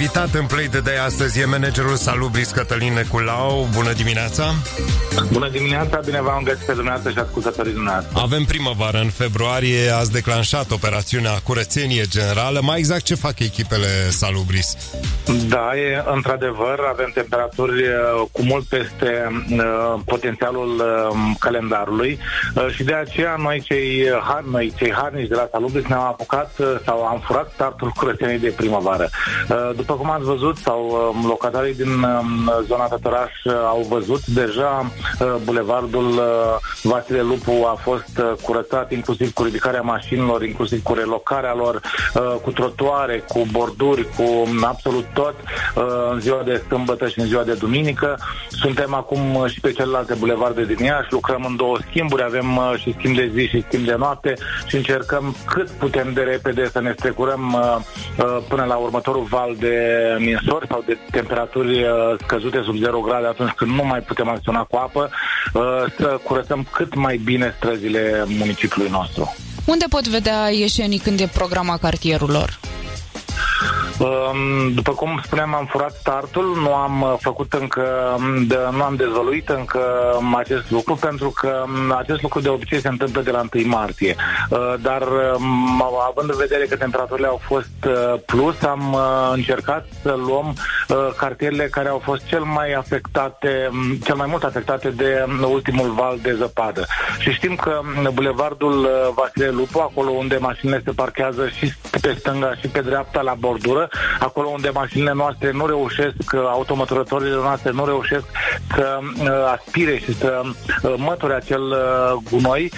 Invitat în Play de Day astăzi e managerul Salubris, Cătălin Neculau. Bună dimineața! Bună dimineața, bine v-am găsit pe dumneavoastră și ascultătorii dumneavoastră. Avem primăvară în februarie, ați declanșat operațiunea Curățenie Generală. Mai exact, ce fac echipele Salubris? Da, într-adevăr, avem temperaturi cu mult peste potențialul calendarului și de aceea noi cei harnici de la Salubris ne-am apucat sau am furat startul curățeniei de primăvară. După cum ați văzut, sau locatarii din zona Tătăraș au văzut, deja bulevardul Vasile Lupu a fost curățat, inclusiv cu ridicarea mașinilor, inclusiv cu relocarea lor, cu trotuare, cu borduri, cu absolut tot, în ziua de sâmbătă și în ziua de duminică. Suntem acum și pe celelalte bulevarde din Iași, lucrăm în două schimburi, avem și schimb de zi și schimb de noapte și încercăm cât putem de repede să ne strecurăm până la următorul val de ninsori sau de temperaturi scăzute sub 0 grade, atunci când nu mai putem acționa cu apă, să curățăm cât mai bine străzile municipiului nostru. Unde pot vedea ieșenii când e programa cartierurilor? După cum spuneam, am furat startul, nu am făcut încă, nu am dezvăluit încă acest lucru, pentru că acest lucru de obicei se întâmplă de la 1 martie. Dar având în vedere că temperaturile au fost plus, am încercat să luăm cartierele care au fost cel mai mult afectate de ultimul val de zăpadă. Și știm că bulevardul Vasile Lupu, acolo unde mașinile se parchează și pe stânga și pe dreapta la bordură, acolo unde mașinile noastre nu reușesc, automăturătorile noastre nu reușesc să aspire și să măture acel gunoi,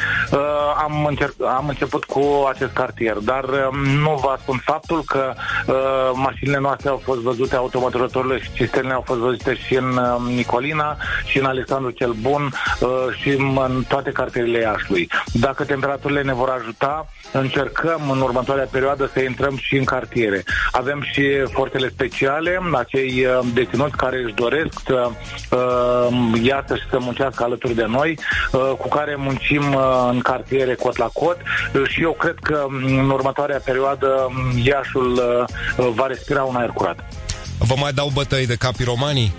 am început cu acest cartier. Dar nu vă ascund faptul că mașinile noastre au fost văzute, automăturătorile și cisternele au fost văzute și în Nicolina, și în Alexandru cel Bun, și în toate cartierele Iașului. Dacă temperaturile ne vor ajuta, încercăm în următoarea perioadă să intrăm și în cartiere. Avem și forțele speciale, acei deținuți care își doresc să iasă și să muncească alături de noi, cu care muncim în cartiere cot la cot, și eu cred că în următoarea perioadă Iașul va respira un aer curat. Vă mai dau bătăi de capiromanii?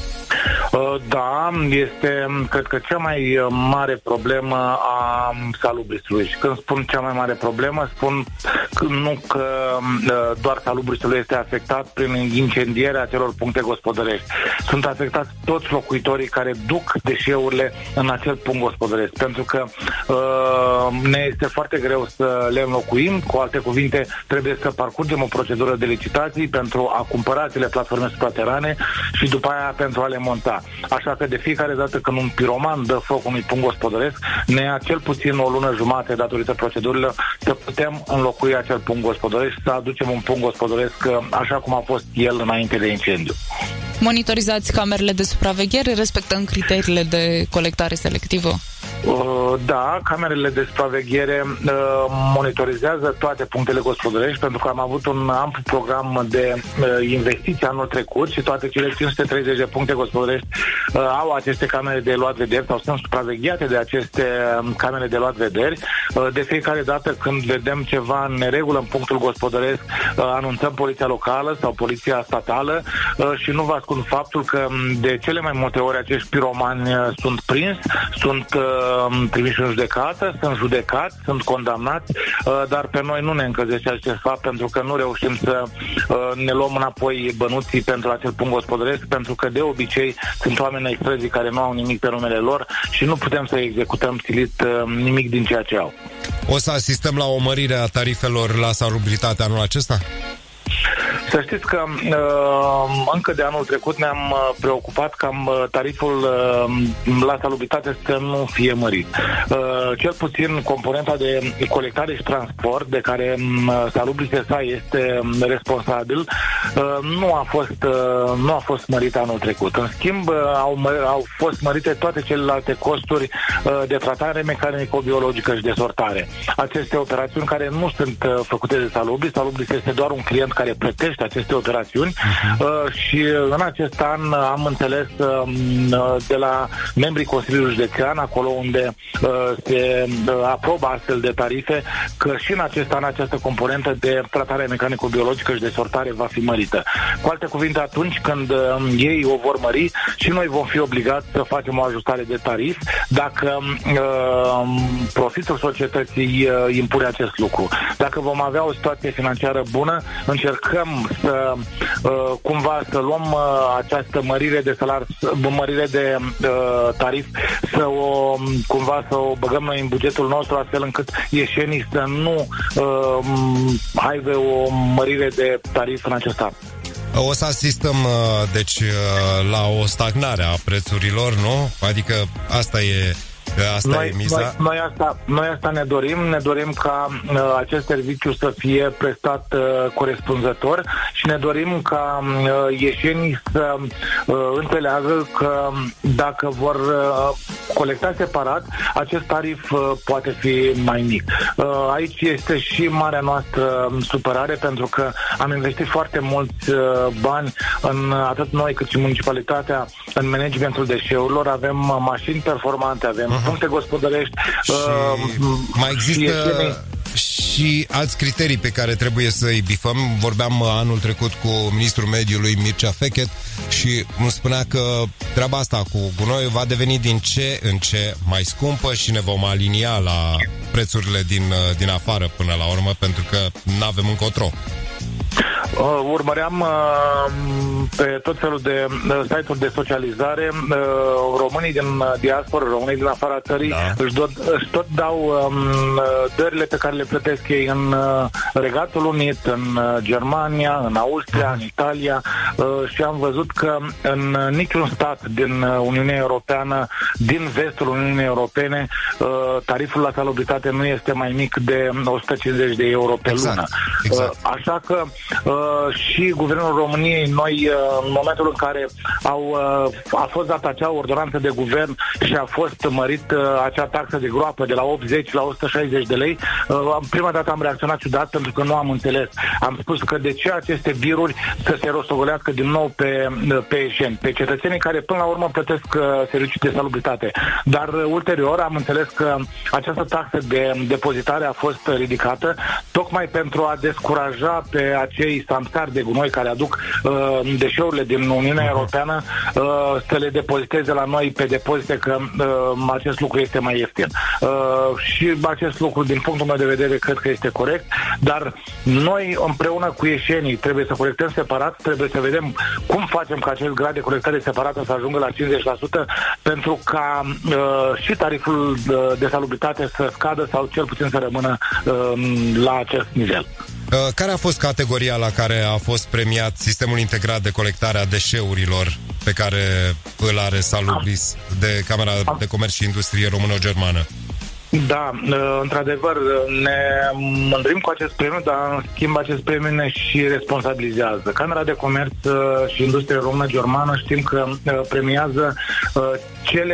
Da, este, cred că, cea mai mare problemă a Salubrisului. Și când spun cea mai mare problemă, spun că nu că doar Salubrisul este afectat prin incendierea acelor puncte gospodărești. Sunt afectați toți locuitorii care duc deșeurile în acel punct gospodăresc, pentru că ne este foarte greu să le înlocuim. Cu alte cuvinte, trebuie să parcurgem o procedură de licitații pentru a cumpăra acele platforme supraterane și după aia pentru a le monta. Așa că de fiecare dată când un piroman dă foc unui punct gospodăresc, ne ia cel puțin o lună jumate, datorită procedurilor, să putem înlocui acel punct gospodăresc, să aducem un punct gospodăresc așa cum a fost el înainte de incendiu. Monitorizați camerele de supraveghere, respectând criteriile de colectare selectivă? Da, camerele de supraveghere monitorizează toate punctele gospodărești, pentru că am avut un amplu program de investiții anul trecut și toate cele 530 de puncte gospodărești au aceste camere de luat vederi sau sunt supravegheate de aceste camere de luat vederi. De fiecare dată când vedem ceva în neregulă în punctul gospodăresc, anunțăm poliția locală sau poliția statală și nu vă ascund faptul că de cele mai multe ori acești piromani sunt prinși, sunt trimiși în judecată, sunt judecați, sunt condamnați, dar pe noi nu ne încălzește acest fapt, pentru că nu reușim să ne luăm înapoi bănuții pentru acel punct gospodăresc, pentru că de obicei sunt oameni ai străzii care nu au nimic pe numele lor și nu putem să executăm silit nimic din ceea ce au. O să asistăm la o mărire a tarifelor la salubritate anul acesta? Să știți că încă de anul trecut ne-am preocupat cam tariful la salubritate să nu fie mărit. Cel puțin componenta de colectare și transport, de care Salubris S.A. este responsabil, nu a fost mărit anul trecut. În schimb, au fost mărite toate celelalte costuri de tratare mecanico-biologică și de sortare. Aceste operațiuni care nu sunt făcute de Salubris. Salubris este doar un client care plătește privește aceste operațiuni și în acest an am înțeles de la membrii Consiliului Județean, acolo unde se aprobă astfel de tarife, că și în acest an această componentă de tratare mecanico-biologică și de sortare va fi mărită. Cu alte cuvinte, atunci când ei o vor mări, și noi vom fi obligați să facem o ajustare de tarif dacă profitul societății impune acest lucru. Dacă vom avea o situație financiară bună, încercăm să cumva să luăm această mărire de mărire de tarif, cumva să o băgăm noi în bugetul nostru, astfel încât ieșenii să nu aibă o mărire de tarif în acest an. O să asistăm, deci, la o stagnare a prețurilor, nu? Adică asta e miza. Noi asta ne dorim. Ne dorim ca acest serviciu să fie prestat corespunzător și ne dorim ca ieșenii să înțeleagă că dacă vor colecta separat, acest tarif poate fi mai mic. Aici este și marea noastră supărare, pentru că am investit foarte mulți bani, atât noi cât și municipalitatea, în managementul deșeurilor. Avem mașini performante, avem puncte gospodărești. Și mai există și alți criterii pe care trebuie să-i bifăm. Vorbeam anul trecut cu ministrul mediului Mircea Fechet și îmi spunea că treaba asta cu gunoiul va deveni din ce în ce mai scumpă și ne vom alinia la prețurile din afară până la urmă, pentru că n-avem încotro. Urmăream pe tot felul de site-uri de socializare, românii din diaspora, românii din afara țării, își tot dau dările pe care le plătesc ei în Regatul Unit, în Germania, în Austria, în Italia, și am văzut că în niciun stat din Uniunea Europeană, din vestul Uniunii Europene, tariful la salubritate nu este mai mic de 150 de euro pe lună. Exact. Așa că și Guvernul României, noi, în momentul în care a fost dată acea ordonanță de guvern și a fost mărit acea taxă de groapă de la 80 la 160 de lei, prima dată am reacționat ciudat, pentru că nu am înțeles. Am spus că de ce aceste biruri să se rostogolească din nou pe ieșeni, pe cetățenii care până la urmă plătesc servicii de salubritate. Dar ulterior am înțeles că această taxă de depozitare a fost ridicată tocmai pentru a descuraja pe acei samsari de gunoi care aduc deșeurile din Uniunea Europeană să le depoziteze la noi pe depozite, că acest lucru este mai ieftin. Și acest lucru, din punctul meu de vedere, cred că este corect, dar noi împreună cu ieșenii trebuie să colectăm separat, trebuie să vedem cum facem ca acest grad de colectare separată să ajungă la 50%, pentru ca și tariful de salubritate să scadă sau cel puțin să rămână la acest nivel. Care a fost categoria la care a fost premiat sistemul integrat de colectare a deșeurilor pe care îl are Salubris de Camera de Comerț și Industrie Româno-Germană? Da, într-adevăr, ne mândrim cu acest premiu, dar în schimb acest premiu ne și responsabilizează. Camera de Comerț și Industrie Română-Germană știm că premiază cele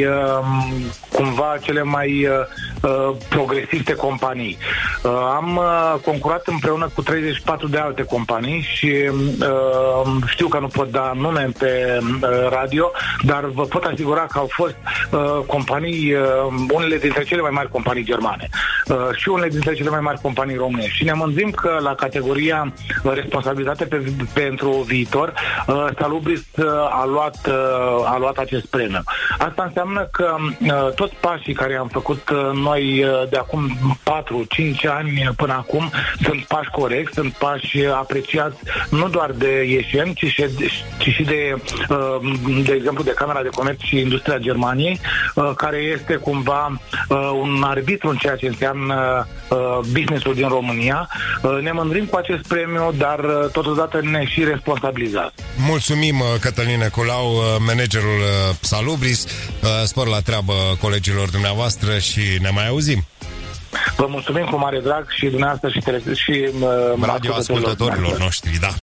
mai progresiste companii. Am concurat împreună cu 34 de alte companii și știu că nu pot da nume pe radio, dar vă pot asigura că au fost companii, unele dintre cele mai mari companii germane și unele dintre cele mai mari companii române. Și ne mândrim că la categoria responsabilitate pentru viitor, Salubris a luat acest premiu. Asta înseamnă că toți pașii care am făcut noi de acum 4-5 ani până acum sunt pași corecți, sunt pași apreciați nu doar de ieșeni, ci și de exemplu de Camera de Comerț și Industria Germaniei, care este cumva un arbitru în ceea ce înseamnă business-ul din România. Ne mândrim cu acest premiu, dar totodată ne și responsabilizați. Mulțumim, Cătălin Neculau, managerul Salubris. Spor la treabă colegilor dumneavoastră și ne mai auzim. Vă mulțumim cu mare drag și dumneavoastră și radioascultătorilor noștri, da.